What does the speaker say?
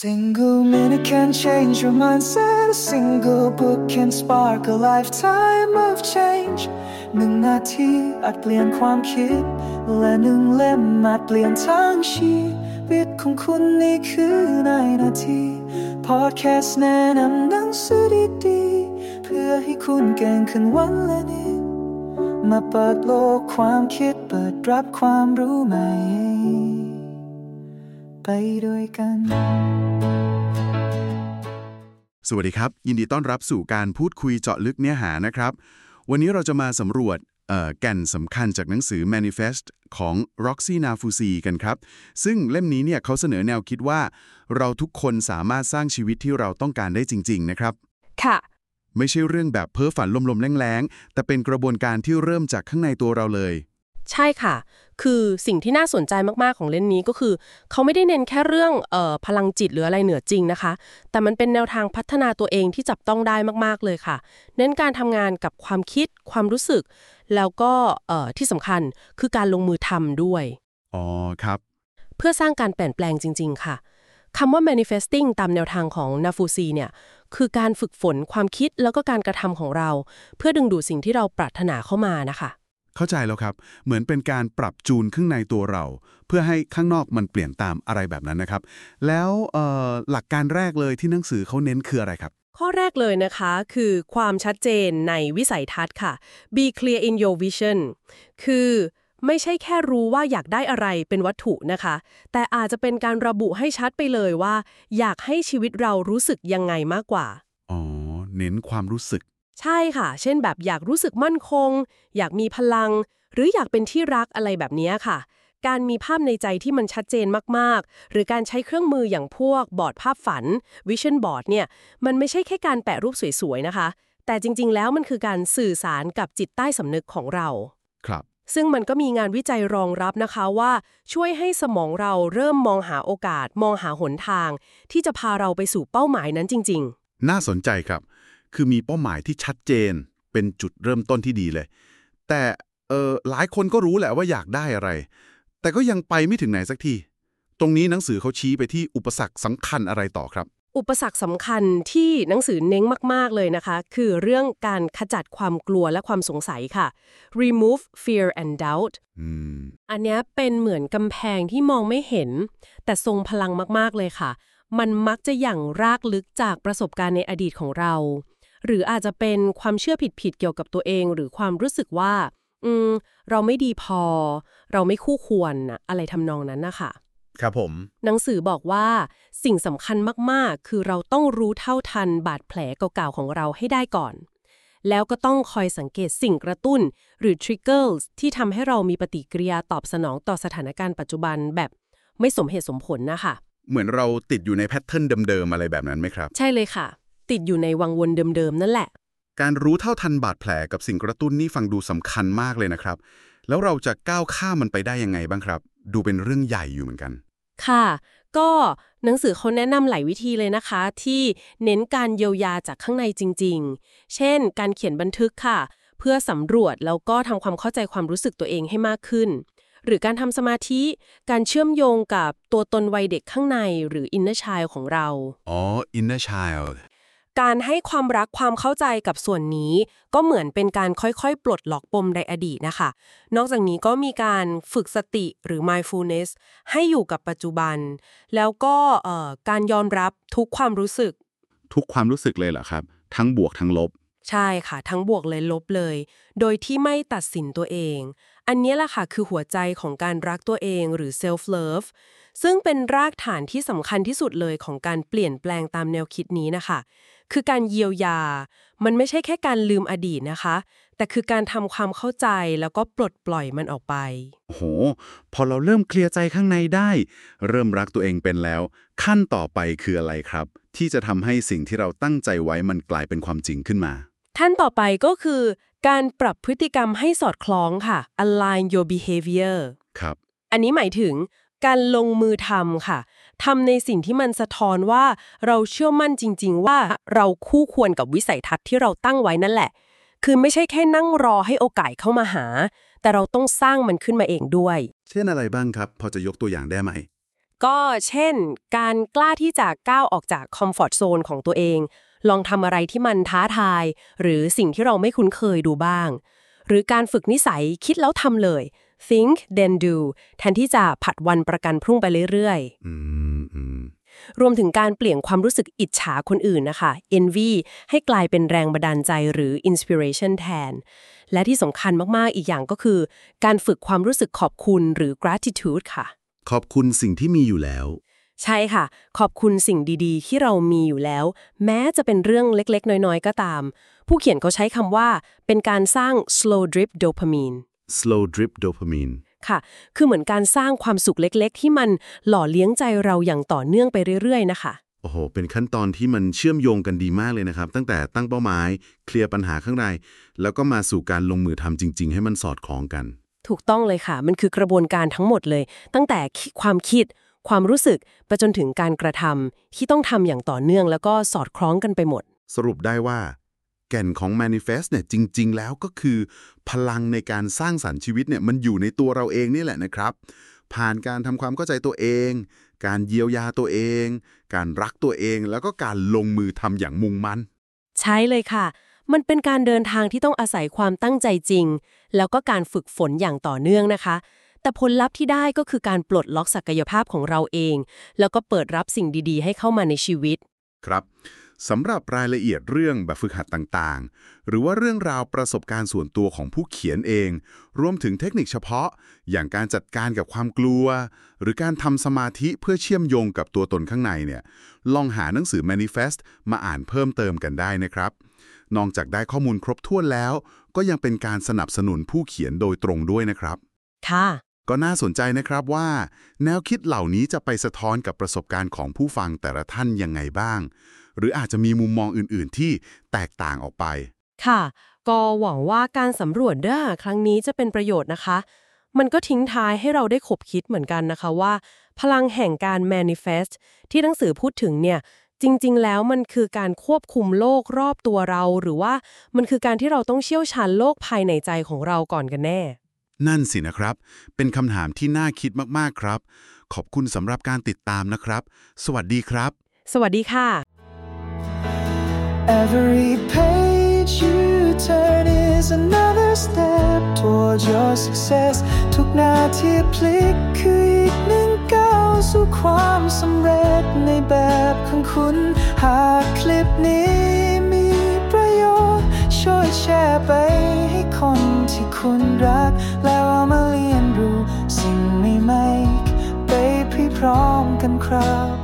Single minute can change your mindset. A single book can spark a lifetime of change. 1 นาทีอาจเปลี่ยนความคิดและ1 เล่มอาจเปลี่ยนทั้งชีวิตของคุณนี่คือในนาที Podcast แนะนำหนังสือดีๆเพื่อให้คุณเก่งขึ้นวันละนิดมาเปิดโลกความคิดเปิดรับความรู้ใหม่ไปด้วยกันสวัสดีครับยินดีต้อนรับสู่การพูดคุยเจาะลึกเนื้อหานะครับวันนี้เราจะมาสำรวจแก่นสำคัญจากหนังสือ Manifest ของ Roxy Nafousi กันครับซึ่งเล่มนี้เนี่ยเขาเสนอแนวคิดว่าเราทุกคนสามารถสร้างชีวิตที่เราต้องการได้จริงๆนะครับค่ะไม่ใช่เรื่องแบบเพ้อฝันลมๆแรงๆแต่เป็นกระบวนการที่เริ่มจากข้างในตัวเราเลยใช่ค่ะคือสิ่งที่น่าสนใจมากๆของเล่มนี้ก็คือเขาไม่ได้เน้นแค่เรื่องพลังจิตหรืออะไรเหนือจริงนะคะแต่มันเป็นแนวทางพัฒนาตัวเองที่จับต้องได้มากๆเลยค่ะเน้นการทำงานกับความคิดความรู้สึกแล้วก็ที่สำคัญคือการลงมือทำด้วยอ๋อครับเพื่อสร้างการเปลี่ยนแปลงจริงๆค่ะคำว่า manifesting ตามแนวทางของ Nafousi เนี่ยคือการฝึกฝนความคิดแล้วก็การกระทำของเราเพื่อดึงดูดสิ่งที่เราปรารถนาเข้ามานะคะเข้าใจแล้วครับเหมือนเป็นการปรับจูนข้างในตัวเราเพื่อให้ข้างนอกมันเปลี่ยนตามอะไรแบบนั้นนะครับแล้วหลักการแรกเลยที่หนังสือเขาเน้นคืออะไรครับข้อแรกเลยนะคะคือความชัดเจนในวิสัยทัศน์ค่ะ Be clear in your vision คือไม่ใช่แค่รู้ว่าอยากได้อะไรเป็นวัตถุนะคะแต่อาจจะเป็นการระบุให้ชัดไปเลยว่าอยากให้ชีวิตเรารู้สึกยังไงมากกว่าอ๋อเน้นความรู้สึกใช่ค่ะเช่นแบบอยากรู้สึกมั่นคงอยากมีพลังหรืออยากเป็นที่รักอะไรแบบนี้ค่ะการมีภาพในใจที่มันชัดเจนมากๆหรือการใช้เครื่องมืออย่างพวกบอร์ดภาพฝัน Vision Board เนี่ยมันไม่ใช่แค่การแปะรูปสวยๆนะคะแต่จริงๆแล้วมันคือการสื่อสารกับจิตใต้สำนึกของเราครับซึ่งมันก็มีงานวิจัยรองรับนะคะว่าช่วยให้สมองเราเริ่มมองหาโอกาสมองหาหนทางที่จะพาเราไปสู่เป้าหมายนั้นจริงๆน่าสนใจครับคือมีเป้าหมายที่ชัดเจนเป็นจุดเริ่มต้นที่ดีเลยแต่หลายคนก็รู้แหละว่าอยากได้อะไรแต่ก็ยังไปไม่ถึงไหนสักทีตรงนี้หนังสือเขาชี้ไปที่อุปสรรคสำคัญอะไรต่อครับอุปสรรคสำคัญที่หนังสือเน้นมากๆเลยนะคะคือเรื่องการขจัดความกลัวและความสงสัยค่ะ remove fear and doubt อันนี้เป็นเหมือนกำแพงที่มองไม่เห็นแต่ทรงพลังมากๆเลยค่ะมันมักจะหยั่งรากลึกจากประสบการณ์ในอดีตของเราหรืออาจจะเป็นความเชื่อผิดๆเกี่ยวกับตัวเองหรือความรู้สึกว่าเราไม่ดีพอเราไม่คู่ควรนะอะไรทำนองนั้นนะคะครับผมหนังสือบอกว่าสิ่งสำคัญมากๆคือเราต้องรู้เท่าทันบาดแผลเก่าๆของเราให้ได้ก่อนแล้วก็ต้องคอยสังเกตสิ่งกระตุ้นหรือ triggers ที่ทำให้เรามีปฏิกิริยาตอบสนองต่อสถานการณ์ปัจจุบันแบบไม่สมเหตุสมผลนะคะเหมือนเราติดอยู่ในแพทเทิร์นเดิมๆอะไรแบบนั้นไหมครับใช่เลยค่ะติดอยู่ในวังวนเดิมๆนั่นแหละการรู้เท่าทันบาดแผลกับสิ่งกระตุ้นนี่ฟังดูสำคัญมากเลยนะครับแล้วเราจะก้าวข้ามมันไปได้ยังไงบ้างครับดูเป็นเรื่องใหญ่อยู่เหมือนกันค่ะก็หนังสือเขาแนะนำหลายวิธีเลยนะคะที่เน้นการเยียวยาจากข้างในจริงๆเช่นการเขียนบันทึกค่ะเพื่อสำรวจแล้วก็ทำความเข้าใจความรู้สึกตัวเองให้มากขึ้นหรือการทำสมาธิการเชื่อมโยงกับตัวตนวัยเด็กข้างในหรือ inner child ของเราอ๋อ inner child การให้ความรักความเข้าใจกับส่วนนี้ก็เหมือนเป็นการค่อยๆปลดล็อกปมในอดีตนะคะนอกจากนี้ก็มีการฝึกสติหรือ mindfulness ให้อยู่กับปัจจุบันแล้วก็การยอมรับทุกความรู้สึกทุกความรู้สึกเลยเหรอครับทั้งบวกทั้งลบใช่ค่ะทั้งบวกเลยลบเลยโดยที่ไม่ตัดสินตัวเองอันนี้แหละค่ะคือหัวใจของการรักตัวเองหรือ self love ซึ่งเป็นรากฐานที่สำคัญที่สุดเลยของการเปลี่ยนแปลงตามแนวคิดนี้นะคะคือการเยียวยามันไม่ใช่แค่การลืมอดีตนะคะแต่คือการทำความเข้าใจแล้วก็ปลดปล่อยมันออกไปโอ้โหพอเราเริ่มเคลียร์ใจข้างในได้เริ่มรักตัวเองเป็นแล้วขั้นต่อไปคืออะไรครับที่จะทำให้สิ่งที่เราตั้งใจไว้มันกลายเป็นความจริงขึ้นมาขั้นต่อไปก็คือการปรับพฤติกรรมให้สอดคล้องค่ะ align your behavior ครับอันนี้หมายถึงการลงมือทำค่ะทำในสิ่งที่มันสะท้อนว่าเราเชื่อมั่นจริงๆว่าเราคู่ควรกับวิสัยทัศน์ที่เราตั้งไว้นั่นแหละคือไม่ใช่แค่นั่งรอให้โอกาสเข้ามาหาแต่เราต้องสร้างมันขึ้นมาเองด้วยเช่นอะไรบ้างครับพอจะยกตัวอย่างได้ไหมก็เช่นการกล้าที่จะก้าวออกจากคอมฟอร์ตโซนของตัวเองลองทำอะไรที่มันท้าทายหรือสิ่งที่เราไม่คุ้นเคยดูบ้างหรือการฝึกนิสัยคิดแล้วทำเลย think then do แทนที่จะผัดวันประกันพรุ่งไปเรื่อยๆรวมถึงการเปลี่ยนความรู้สึกอิจฉาคนอื่นนะคะ envy ให้กลายเป็นแรงบันดาลใจหรือ inspiration แทนและที่สำคัญมากๆอีกอย่างก็คือการฝึกความรู้สึกขอบคุณหรือ gratitude ค่ะขอบคุณสิ่งที่มีอยู่แล้วใช่ค่ะขอบคุณสิ่งดีๆที่เรามีอยู่แล้วแม้จะเป็นเรื่องเล็กๆน้อยๆก็ตามผู้เขียนเขาใช้คำว่าเป็นการสร้าง slow drip dopamine slow drip dopamine ค่ะคือเหมือนการสร้างความสุขเล็กๆที่มันหล่อเลี้ยงใจเราอย่างต่อเนื่องไปเรื่อยๆนะคะโอ้โหเป็นขั้นตอนที่มันเชื่อมโยงกันดีมากเลยนะครับตั้งแต่ตั้งเป้าหมายเคลียร์ปัญหาข้างในแล้วก็มาสู่การลงมือทำจริงๆให้มันสอดคล้องกันถูกต้องเลยค่ะมันคือกระบวนการทั้งหมดเลยตั้งแต่ความคิดความรู้สึกไปจนถึงการกระทำที่ต้องทำอย่างต่อเนื่องแล้วก็สอดคล้องกันไปหมดสรุปได้ว่าแก่นของ Manifest เนี่ยจริงๆแล้วก็คือพลังในการสร้างสรรค์ชีวิตเนี่ยมันอยู่ในตัวเราเองนี่แหละนะครับผ่านการทำความเข้าใจตัวเองการเยียวยาตัวเองการรักตัวเองแล้วก็การลงมือทำอย่างมุ่งมั่นใช่เลยค่ะมันเป็นการเดินทางที่ต้องอาศัยความตั้งใจจริงแล้วก็การฝึกฝนอย่างต่อเนื่องนะคะแต่ผลลัพธ์ที่ได้ก็คือการปลดล็อกศักยภาพของเราเองแล้วก็เปิดรับสิ่งดีๆให้เข้ามาในชีวิตครับสำหรับรายละเอียดเรื่องแบบฝึกหัดต่างๆหรือว่าเรื่องราวประสบการณ์ส่วนตัวของผู้เขียนเองรวมถึงเทคนิคเฉพาะอย่างการจัดการกับความกลัวหรือการทำสมาธิเพื่อเชื่อมโยงกับตัวตนข้างในเนี่ยลองหาหนังสือ Manifest มาอ่านเพิ่มเติมกันได้นะครับนอกจากได้ข้อมูลครบถ้วนแล้วก็ยังเป็นการสนับสนุนผู้เขียนโดยตรงด้วยนะครับค่ะก็น่าสนใจนะครับว่าแนวคิดเหล่านี้จะไปสะท้อนกับประสบการณ์ของผู้ฟังแต่ละท่านยังไงบ้างหรืออาจจะมีมุมมองอื่นๆที่แตกต่างออกไปค่ะก็หวังว่าการสำรวจครั้งนี้จะเป็นประโยชน์นะคะมันก็ทิ้งท้ายให้เราได้ขบคิดเหมือนกันนะคะว่าพลังแห่งการ manifest ที่หนังสือพูดถึงเนี่ยจริงๆแล้วมันคือการควบคุมโลกรอบตัวเราหรือว่ามันคือการที่เราต้องเชี่ยวชาญโลกภายในใจของเราก่อนกันแน่นั่นสินะครับเป็นคำถามที่น่าคิดมากๆครับขอบคุณสำหรับการติดตามนะครับสวัสดีครับสวัสดีค่ะ Every page you turn is another step towards your success ทุกนาทีพลิกคืออีกหนึ่งก้าวสู่ความสำเร็จในแบบของคุณหากคลิปนี้มีประโยชน์ช่วยแชร์ไปให้คนที่คุณรักแล้วเอามาเรียนรู้สิ่งใหม่ๆไปพร้อมๆกันครับ